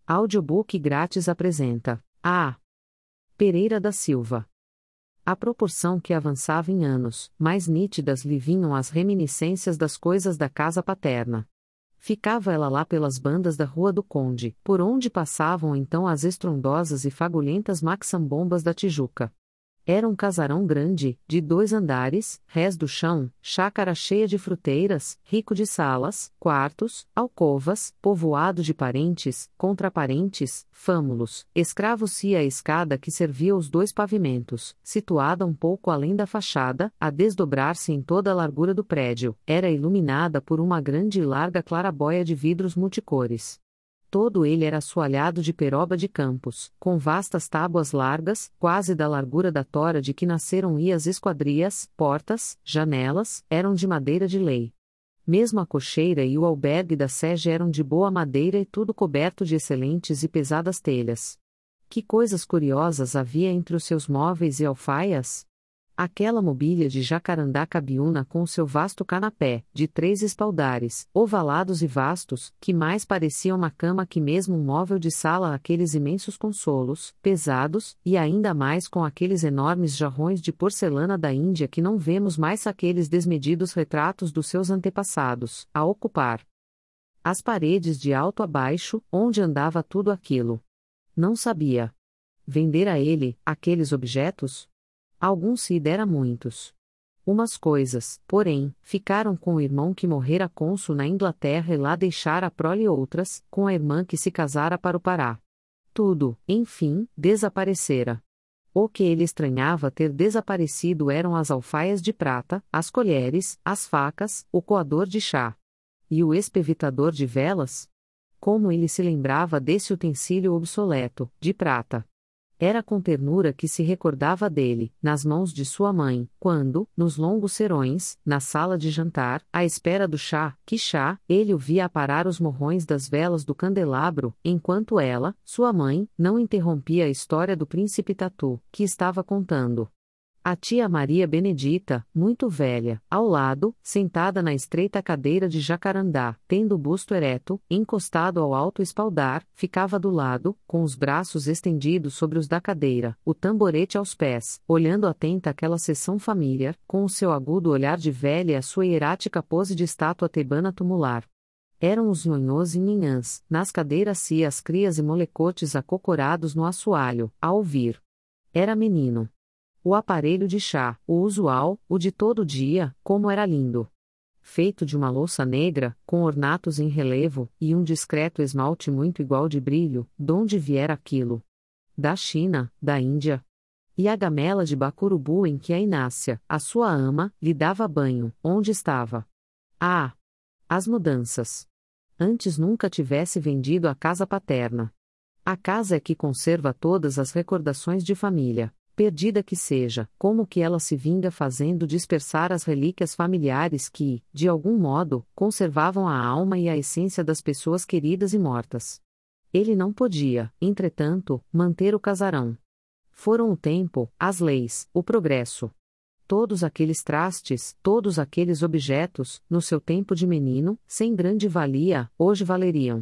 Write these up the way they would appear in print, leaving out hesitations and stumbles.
Audiobook grátis apresenta A. Pereira da Silva. À proporção que avançava em anos, mais nítidas lhe vinham as reminiscências das coisas da casa paterna. Ficava ela lá pelas bandas da Rua do Conde, por onde passavam então as estrondosas e fagulhentas maçambombas da Tijuca. Era um casarão grande, de 2 andares, rés do chão, chácara cheia de fruteiras, rico de salas, quartos, alcovas, povoado de parentes, contraparentes, fâmulos, escravos-se a escada que servia os 2 pavimentos, situada um pouco além da fachada, a desdobrar-se em toda a largura do prédio, era iluminada por uma grande e larga clarabóia de vidros multicores. Todo ele era assoalhado de peroba de campos, com vastas tábuas largas, quase da largura da tora de que nasceram e as esquadrias, portas, janelas, eram de madeira de lei. Mesmo a cocheira e o albergue da sege eram de boa madeira e tudo coberto de excelentes e pesadas telhas. Que coisas curiosas havia entre os seus móveis e alfaias? Aquela mobília de jacarandá cabiúna com seu vasto canapé, de 3 espaldares, ovalados e vastos, que mais parecia uma cama que mesmo um móvel de sala, aqueles imensos consolos, pesados, e ainda mais com aqueles enormes jarrões de porcelana da Índia que não vemos mais aqueles desmedidos retratos dos seus antepassados, a ocupar as paredes de alto a baixo, onde andava tudo aquilo. Não sabia vender a ele, aqueles objetos? Alguns se dera muitos. Umas coisas, porém, ficaram com o irmão que morrera cônsul na Inglaterra e lá deixara a prole, outras, com a irmã que se casara para o Pará. Tudo, enfim, desaparecera. O que ele estranhava ter desaparecido eram as alfaias de prata, as colheres, as facas, o coador de chá. E o espevitador de velas? Como ele se lembrava desse utensílio obsoleto, de prata! Era com ternura que se recordava dele, nas mãos de sua mãe, quando, nos longos serões, na sala de jantar, à espera do chá, ele o via aparar os morrões das velas do candelabro, enquanto ela, sua mãe, não interrompia a história do príncipe Tatu, que estava contando. A tia Maria Benedita, muito velha, ao lado, sentada na estreita cadeira de jacarandá, tendo o busto ereto, encostado ao alto espaldar, ficava do lado, com os braços estendidos sobre os da cadeira, o tamborete aos pés, olhando atenta aquela sessão familiar, com o seu agudo olhar de velha e a sua hierática pose de estátua tebana tumular. Eram os nhonhôs e nhinhãs, nas cadeiras e as crias e molecotes acocorados no assoalho, a ouvir. Era menino. O aparelho de chá, o usual, o de todo dia, como era lindo. Feito de uma louça negra, com ornatos em relevo, e um discreto esmalte muito igual de brilho, donde viera aquilo? Da China, da Índia. E a gamela de bacurubu em que a Inácia, a sua ama, lhe dava banho, onde estava? Ah! As mudanças. Antes nunca tivesse vendido a casa paterna. A casa é que conserva todas as recordações de família. Perdida que seja, como que ela se vinga fazendo dispersar as relíquias familiares que, de algum modo, conservavam a alma e a essência das pessoas queridas e mortas. Ele não podia, entretanto, manter o casarão. Foram o tempo, as leis, o progresso. Todos aqueles trastes, todos aqueles objetos, no seu tempo de menino, sem grande valia, hoje valeriam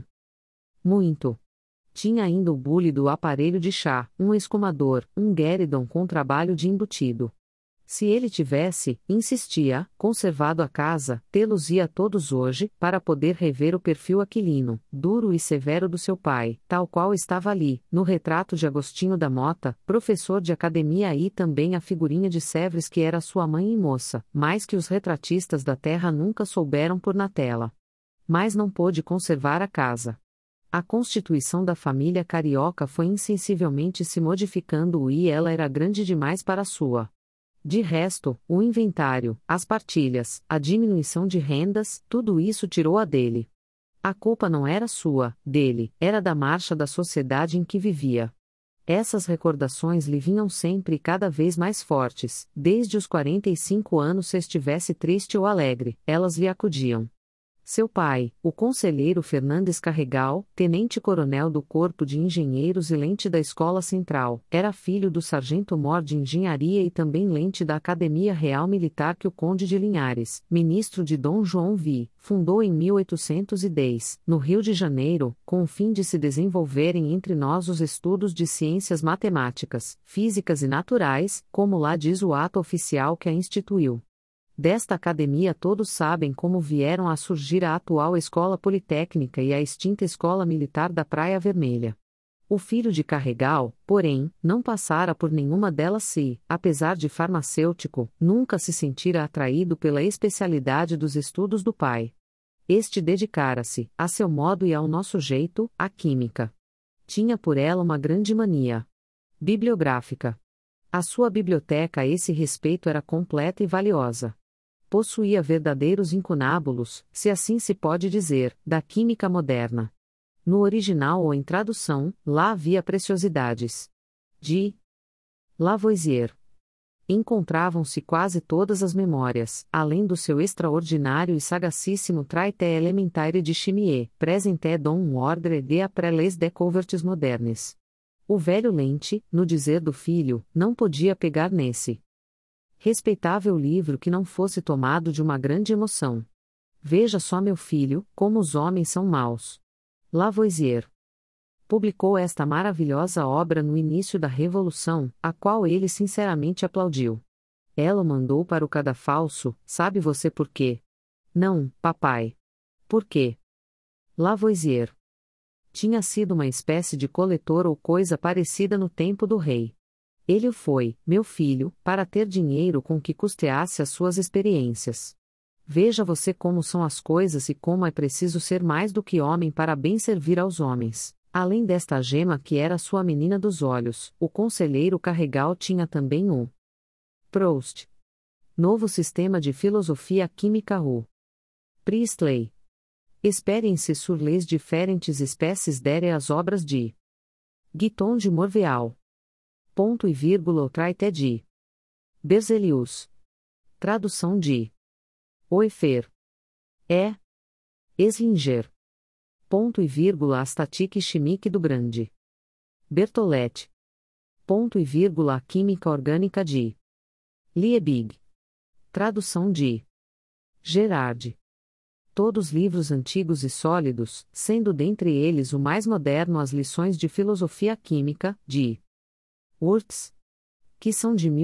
muito. Tinha ainda o bule do aparelho de chá, um escumador, um guéridon com trabalho de embutido. Se ele tivesse, insistia, conservado a casa, tê-los-ia todos hoje, para poder rever o perfil aquilino, duro e severo do seu pai, tal qual estava ali, no retrato de Agostinho da Mota, professor de academia, e também a figurinha de Sèvres que era sua mãe e moça, mais que os retratistas da terra nunca souberam pôr na tela. Mas não pôde conservar a casa. A constituição da família carioca foi insensivelmente se modificando e ela era grande demais para a sua. De resto, o inventário, as partilhas, a diminuição de rendas, tudo isso tirou-a dele. A culpa não era sua, dele, era da marcha da sociedade em que vivia. Essas recordações lhe vinham sempre e cada vez mais fortes, desde os 45 anos, se estivesse triste ou alegre, elas lhe acudiam. Seu pai, o conselheiro Fernandes Carregal, tenente-coronel do Corpo de Engenheiros e lente da Escola Central, era filho do sargento-mor de Engenharia e também lente da Academia Real Militar que o Conde de Linhares, ministro de Dom João V, fundou em 1810, no Rio de Janeiro, com o fim de se desenvolverem entre nós os estudos de ciências matemáticas, físicas e naturais, como lá diz o ato oficial que a instituiu. Desta academia todos sabem como vieram a surgir a atual Escola Politécnica e a extinta Escola Militar da Praia Vermelha. O filho de Carregal, porém, não passara por nenhuma delas se, apesar de farmacêutico, nunca se sentira atraído pela especialidade dos estudos do pai. Este dedicara-se, a seu modo e ao nosso jeito, à química. Tinha por ela uma grande mania bibliográfica. A sua biblioteca a esse respeito era completa e valiosa. Possuía verdadeiros incunábulos, se assim se pode dizer, da química moderna. No original ou em tradução, lá havia preciosidades. De Lavoisier. Encontravam-se quase todas as memórias, além do seu extraordinário e sagacíssimo Traité Elementaire de Chimie, présenté dans un ordre et après les découvertes modernes. O velho lente, no dizer do filho, não podia pegar nesse respeitável livro que não fosse tomado de uma grande emoção. Veja só, meu filho, como os homens são maus. Lavoisier publicou esta maravilhosa obra no início da Revolução, a qual ele sinceramente aplaudiu. Ela o mandou para o cadafalso, sabe você por quê? Não, papai. Por quê? Lavoisier tinha sido uma espécie de coletor ou coisa parecida no tempo do rei. Ele o foi, meu filho, para ter dinheiro com que custeasse as suas experiências. Veja você como são as coisas e como é preciso ser mais do que homem para bem servir aos homens. Além desta gema que era sua menina dos olhos, o conselheiro Carregal tinha também o Proust. Novo Sistema de Filosofia Química U. Priestley. Experiences sur les différentes espécies dere as obras de Guiton de Morveal. Ponto e vírgula o Traité de Berzelius. Tradução de Oefer. E. Eslinger. Ponto e vírgula a Statique Chimique do Grande. Berthollet. Ponto e vírgula a Química Orgânica de Liebig. Tradução de Gerard. Todos livros antigos e sólidos, sendo dentre eles o mais moderno as lições de filosofia química, de Wurtz, que são de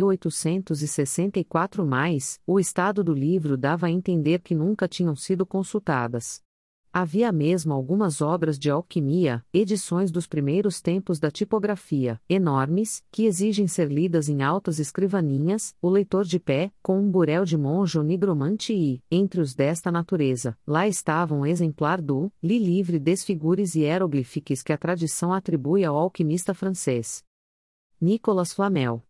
1864 mais, o estado do livro dava a entender que nunca tinham sido consultadas. Havia mesmo algumas obras de alquimia, edições dos primeiros tempos da tipografia, enormes, que exigem ser lidas em altas escrivaninhas, o leitor de pé, com um burel de monge ou nigromante e, entre os desta natureza, lá estava um exemplar do Li Livre des Figures Hieroglyphiques que a tradição atribui ao alquimista francês Nicolas Flamel.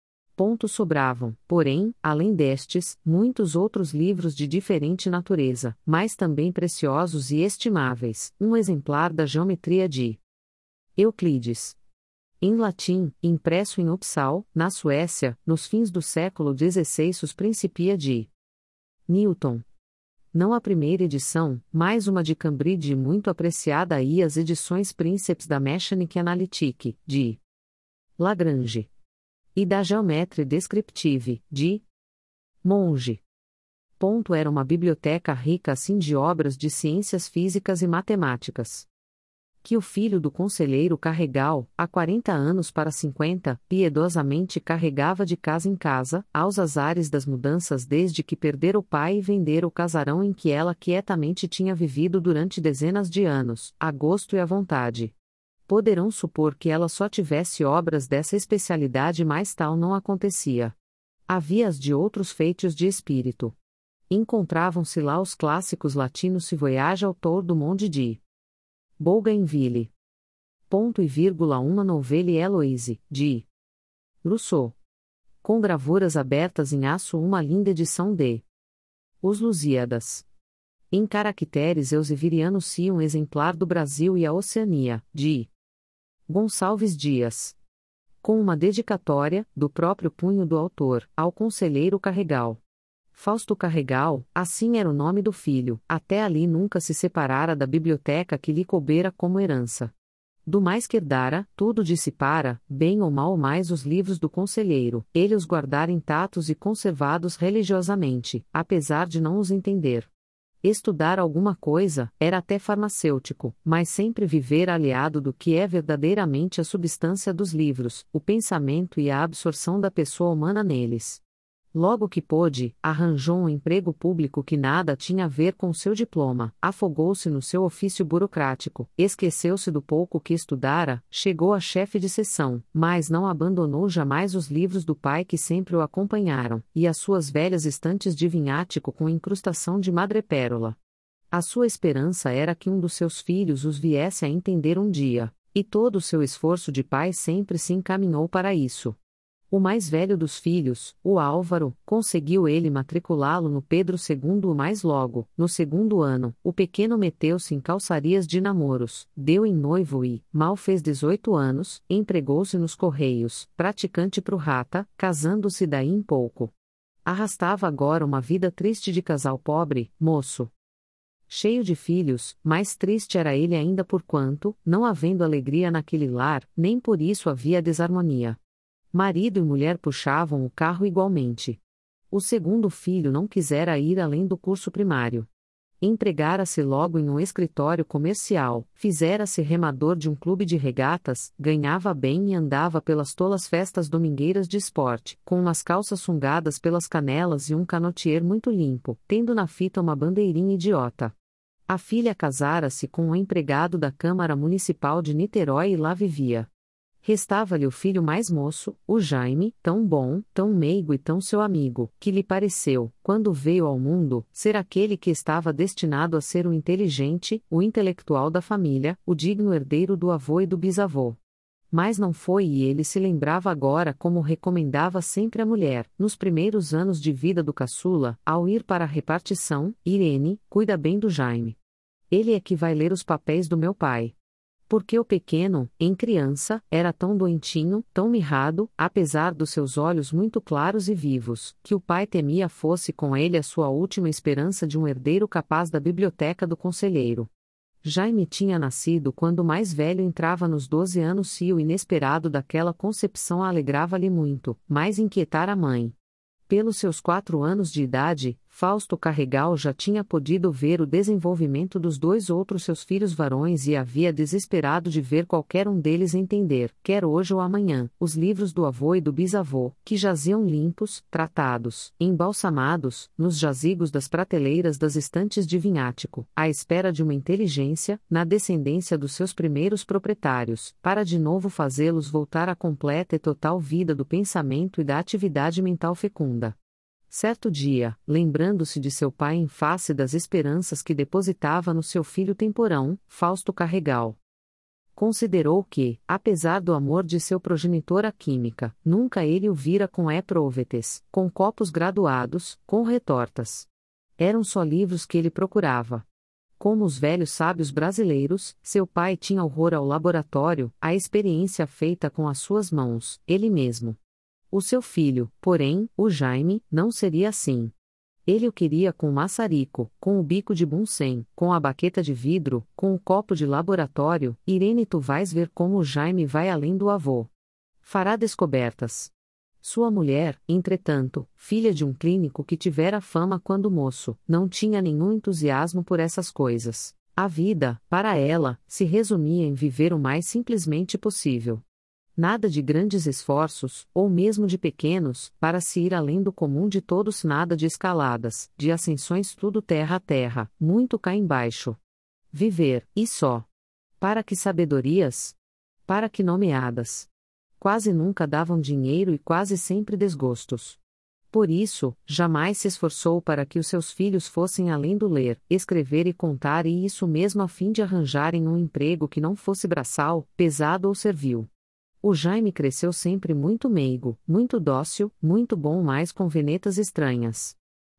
Sobravam, porém, além destes, muitos outros livros de diferente natureza, mas também preciosos e estimáveis, um exemplar da Geometria de Euclides. Em latim, impresso em Uppsala, na Suécia, nos fins do século XVI os Principia de Newton. Não a primeira edição, mas uma de Cambridge muito apreciada e as edições Princeps da Mechanique Analytique, de Lagrange. E da Geometrie Descriptive, de Monge. Era uma biblioteca rica assim de obras de ciências físicas e matemáticas. Que o filho do conselheiro Carregal, há 40 anos para 50, piedosamente carregava de casa em casa, aos azares das mudanças desde que perdera o pai e vendera o casarão em que ela quietamente tinha vivido durante dezenas de anos, a gosto e à vontade. Poderão supor que ela só tivesse obras dessa especialidade, mas tal não acontecia. Havia as de outros feitos de espírito. Encontravam-se lá os clássicos latinos Se Voyage Autor do Monde de Bougainville. Ponto e vírgula uma Nouvelle Héloïse, de Rousseau. Com gravuras abertas em aço uma linda edição de Os Lusíadas. Em caracteres eusevirianos um exemplar do Brasil e a Oceania, de Gonçalves Dias. Com uma dedicatória, do próprio punho do autor, ao conselheiro Carregal. Fausto Carregal, assim era o nome do filho, até ali nunca se separara da biblioteca que lhe coubera como herança. Do mais que herdara, tudo dissipara, bem ou mal mais os livros do conselheiro, ele os guardara intactos e conservados religiosamente, apesar de não os entender. Estudar alguma coisa, era até farmacêutico, mas sempre viver aliado do que é verdadeiramente a substância dos livros, o pensamento e a absorção da pessoa humana neles. Logo que pôde, arranjou um emprego público que nada tinha a ver com seu diploma, afogou-se no seu ofício burocrático, esqueceu-se do pouco que estudara, chegou a chefe de seção, mas não abandonou jamais os livros do pai que sempre o acompanharam, e as suas velhas estantes de vinhático com incrustação de madrepérola. A sua esperança era que um dos seus filhos os viesse a entender um dia, e todo o seu esforço de pai sempre se encaminhou para isso. O mais velho dos filhos, o Álvaro, conseguiu ele matriculá-lo no Pedro II o mais logo, no segundo ano, o pequeno meteu-se em calçarias de namoros, deu em noivo e, mal fez 18 anos, empregou-se nos Correios, praticante pro rata, casando-se daí em pouco. Arrastava agora uma vida triste de casal pobre, moço. Cheio de filhos, mais triste era ele ainda porquanto, não havendo alegria naquele lar, nem por isso havia desarmonia. Marido e mulher puxavam o carro igualmente. O segundo filho não quisera ir além do curso primário. Empregara-se logo em um escritório comercial, fizera-se remador de um clube de regatas, ganhava bem e andava pelas tolas festas domingueiras de esporte, com umas calças sungadas pelas canelas e um canotier muito limpo, tendo na fita uma bandeirinha idiota. A filha casara-se com um empregado da Câmara Municipal de Niterói e lá vivia. Restava-lhe o filho mais moço, o Jaime, tão bom, tão meigo e tão seu amigo, que lhe pareceu, quando veio ao mundo, ser aquele que estava destinado a ser o inteligente, o intelectual da família, o digno herdeiro do avô e do bisavô. Mas não foi e ele se lembrava agora como recomendava sempre a mulher, nos primeiros anos de vida do caçula, ao ir para a repartição: Irene, cuida bem do Jaime. Ele é que vai ler os papéis do meu pai. Porque o pequeno, em criança, era tão doentinho, tão mirrado, apesar dos seus olhos muito claros e vivos, que o pai temia fosse com ele a sua última esperança de um herdeiro capaz da biblioteca do conselheiro. Jaime tinha nascido quando o mais velho entrava nos 12 anos e o inesperado daquela concepção alegrava-lhe muito, mais inquietara a mãe. Pelos seus 4 anos de idade, Fausto Carregal já tinha podido ver o desenvolvimento dos 2 outros seus filhos varões e havia desesperado de ver qualquer um deles entender, quer hoje ou amanhã, os livros do avô e do bisavô, que jaziam limpos, tratados, embalsamados, nos jazigos das prateleiras das estantes de vinhático, à espera de uma inteligência, na descendência dos seus primeiros proprietários, para de novo fazê-los voltar à completa e total vida do pensamento e da atividade mental fecunda. Certo dia, lembrando-se de seu pai em face das esperanças que depositava no seu filho temporão, Fausto Carregal considerou que, apesar do amor de seu progenitor à química, nunca ele o vira com éprouvetes, com copos graduados, com retortas. Eram só livros que ele procurava. Como os velhos sábios brasileiros, seu pai tinha horror ao laboratório, à experiência feita com as suas mãos, ele mesmo. O seu filho, porém, o Jaime, não seria assim. Ele o queria com o maçarico, com o bico de Bunsen, com a baqueta de vidro, com o copo de laboratório. Irene, tu vais ver como o Jaime vai além do avô. Fará descobertas. Sua mulher, entretanto, filha de um clínico que tivera fama quando moço, não tinha nenhum entusiasmo por essas coisas. A vida, para ela, se resumia em viver o mais simplesmente possível. Nada de grandes esforços, ou mesmo de pequenos, para se ir além do comum de todos, nada de escaladas, de ascensões, tudo terra a terra, muito cá embaixo. Viver, e só. Para que sabedorias? Para que nomeadas? Quase nunca davam dinheiro e quase sempre desgostos. Por isso, jamais se esforçou para que os seus filhos fossem além do ler, escrever e contar, e isso mesmo a fim de arranjarem um emprego que não fosse braçal, pesado ou servil. O Jaime cresceu sempre muito meigo, muito dócil, muito bom, mas com venetas estranhas.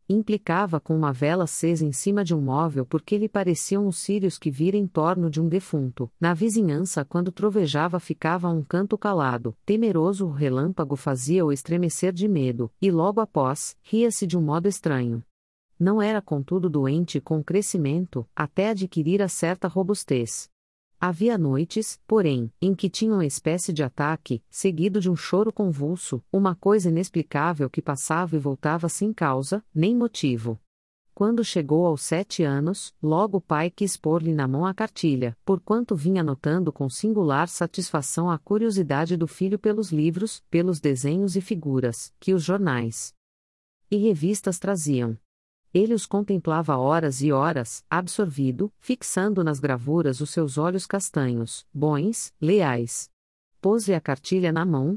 Implicava com uma vela acesa em cima de um móvel porque lhe pareciam os círios que vira em torno de um defunto. Na vizinhança, quando trovejava, ficava a um canto calado, temeroso, o relâmpago fazia-o estremecer de medo, e logo após, ria-se de um modo estranho. Não era contudo doente com o crescimento, até adquirir certa robustez. Havia noites, porém, em que tinha uma espécie de ataque, seguido de um choro convulso, uma coisa inexplicável que passava e voltava sem causa, nem motivo. Quando chegou aos 7 anos, logo o pai quis pôr-lhe na mão a cartilha, porquanto vinha notando com singular satisfação a curiosidade do filho pelos livros, pelos desenhos e figuras, que os jornais e revistas traziam. Ele os contemplava horas e horas, absorvido, fixando nas gravuras os seus olhos castanhos, bons, leais. Pôs-lhe a cartilha na mão,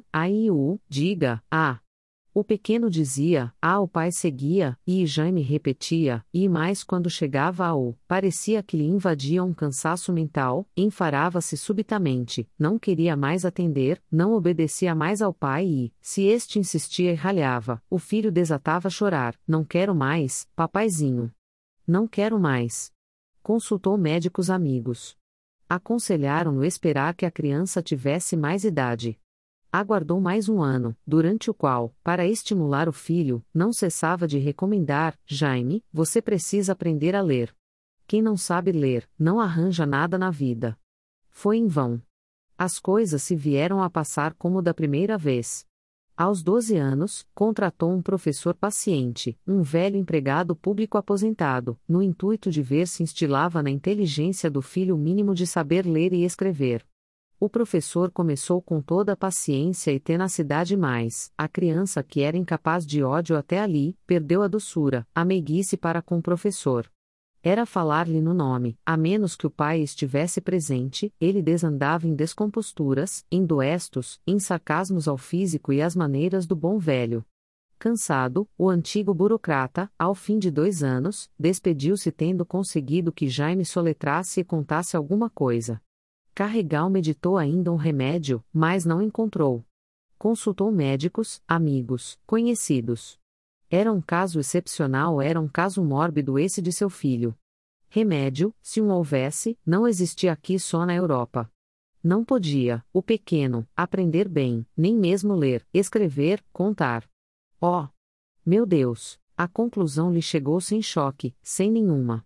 diga, ah. O pequeno dizia, o pai seguia, e Jaime repetia, e mais quando chegava ao, parecia que lhe invadia um cansaço mental, enfarava-se subitamente, não queria mais atender, não obedecia mais ao pai e, se este insistia e ralhava, o filho desatava a chorar, não quero mais, papaizinho. Não quero mais. Consultou médicos amigos. Aconselharam-no esperar que a criança tivesse mais idade. Aguardou mais um ano, durante o qual, para estimular o filho, não cessava de recomendar: Jaime, você precisa aprender a ler. Quem não sabe ler, não arranja nada na vida. Foi em vão. As coisas se vieram a passar como da primeira vez. Aos 12 anos, contratou um professor paciente, um velho empregado público aposentado, no intuito de ver se instilava na inteligência do filho o mínimo de saber ler e escrever. O professor começou com toda a paciência e tenacidade, mas a criança, que era incapaz de ódio até ali, perdeu a doçura, a meiguice para com o professor. Era falar-lhe no nome, a menos que o pai estivesse presente, ele desandava em descomposturas, em doestos, em sarcasmos ao físico e às maneiras do bom velho. Cansado, o antigo burocrata, ao fim de 2 anos, despediu-se tendo conseguido que Jaime soletrasse e contasse alguma coisa. Carregal meditou ainda um remédio, mas não encontrou. Consultou médicos, amigos, conhecidos. Era um caso excepcional, era um caso mórbido esse de seu filho. Remédio, se um houvesse, não existia aqui só na Europa. Não podia, o pequeno, aprender bem, nem mesmo ler, escrever, contar. Oh! Meu Deus! A conclusão lhe chegou sem choque, sem nenhuma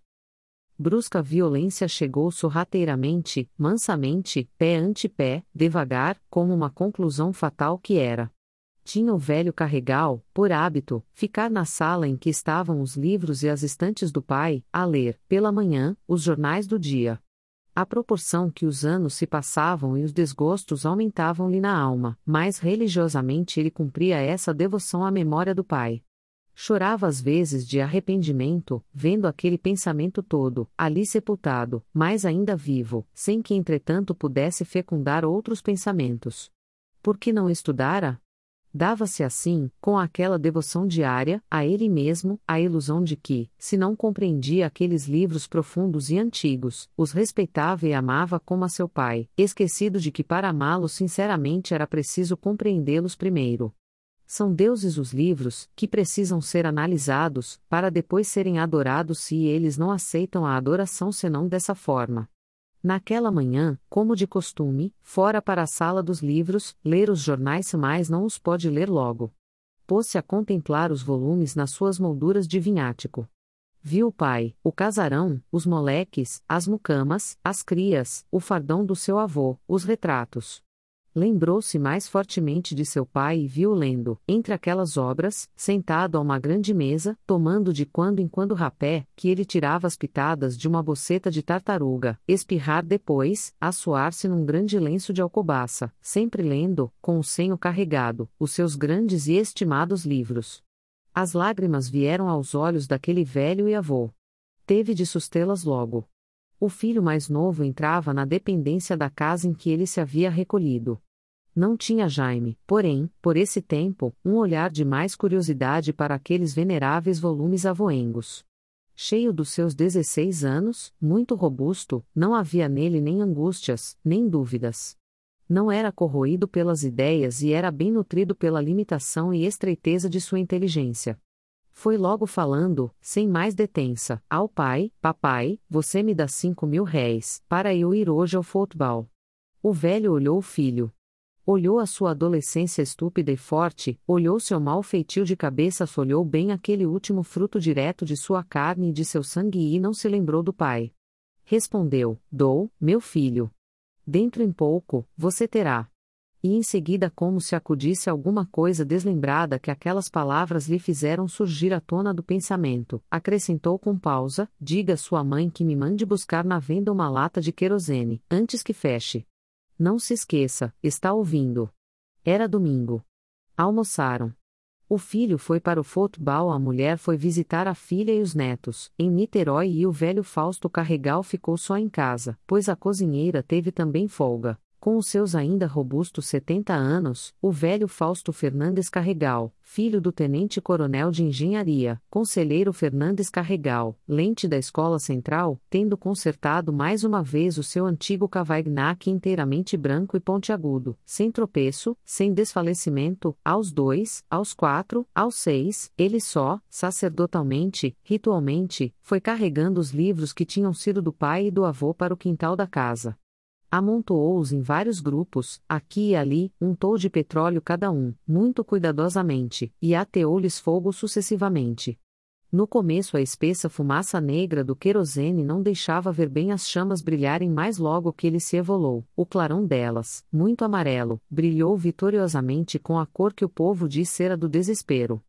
brusca violência, chegou sorrateiramente, mansamente, pé ante pé, devagar, como uma conclusão fatal que era. Tinha o velho Carregal, por hábito, ficar na sala em que estavam os livros e as estantes do pai, a ler, pela manhã, os jornais do dia. À proporção que os anos se passavam e os desgostos aumentavam-lhe na alma, mais religiosamente ele cumpria essa devoção à memória do pai. Chorava às vezes de arrependimento, vendo aquele pensamento todo, ali sepultado, mas ainda vivo, sem que entretanto pudesse fecundar outros pensamentos. Por que não estudara? Dava-se assim, com aquela devoção diária, a ele mesmo, a ilusão de que, se não compreendia aqueles livros profundos e antigos, os respeitava e amava como a seu pai, esquecido de que para amá-los sinceramente era preciso compreendê-los primeiro. São deuses os livros, que precisam ser analisados, para depois serem adorados, se eles não aceitam a adoração senão dessa forma. Naquela manhã, como de costume, fora para a sala dos livros, ler os jornais, mas não os pode ler logo. Pôs-se a contemplar os volumes nas suas molduras de vinhático. Viu o pai, o casarão, os moleques, as mucamas, as crias, o fardão do seu avô, os retratos. Lembrou-se mais fortemente de seu pai e viu lendo, entre aquelas obras, sentado a uma grande mesa, tomando de quando em quando rapé, que ele tirava as pitadas de uma boceta de tartaruga, espirrar depois, assoar-se num grande lenço de alcobaça, sempre lendo, com o senho carregado, os seus grandes e estimados livros. As lágrimas vieram aos olhos daquele velho e avô. Teve de sustê-las logo. O filho mais novo entrava na dependência da casa em que ele se havia recolhido. Não tinha Jaime, porém, por esse tempo, um olhar de mais curiosidade para aqueles veneráveis volumes avoengos. Cheio dos seus 16 anos, muito robusto, não havia nele nem angústias, nem dúvidas. Não era corroído pelas ideias e era bem nutrido pela limitação e estreiteza de sua inteligência. Foi logo falando, sem mais detença, ao pai: papai, você me dá 5.000 réis, para eu ir hoje ao futebol. O velho olhou o filho. Olhou a sua adolescência estúpida e forte, olhou seu mau feitio de cabeça, folhou bem aquele último fruto direto de sua carne e de seu sangue e não se lembrou do pai. Respondeu: dou, meu filho. Dentro em pouco, você terá. E em seguida, como se acudisse alguma coisa deslembrada que aquelas palavras lhe fizeram surgir à tona do pensamento, acrescentou com pausa: diga à sua mãe que me mande buscar na venda uma lata de querosene, antes que feche. Não se esqueça, está ouvindo. Era domingo. Almoçaram. O filho foi para o futebol, a mulher foi visitar a filha e os netos, em Niterói, e o velho Fausto Carregal ficou só em casa, pois a cozinheira teve também folga. Com os seus ainda robustos 70 anos, o velho Fausto Fernandes Carregal, filho do tenente-coronel de engenharia, conselheiro Fernandes Carregal, lente da Escola Central, tendo consertado mais uma vez o seu antigo Cavaignac inteiramente branco e pontiagudo, sem tropeço, sem desfalecimento, aos 2, aos 4, aos 6, ele só, sacerdotalmente, ritualmente, foi carregando os livros que tinham sido do pai e do avô para o quintal da casa. Amontoou-os em vários grupos, aqui e ali, untou de petróleo cada um, muito cuidadosamente, e ateou-lhes fogo sucessivamente. No começo a espessa fumaça negra do querosene não deixava ver bem as chamas brilharem, mais logo que ele se evolou, o clarão delas, muito amarelo, brilhou vitoriosamente com a cor que o povo diz ser a do desespero.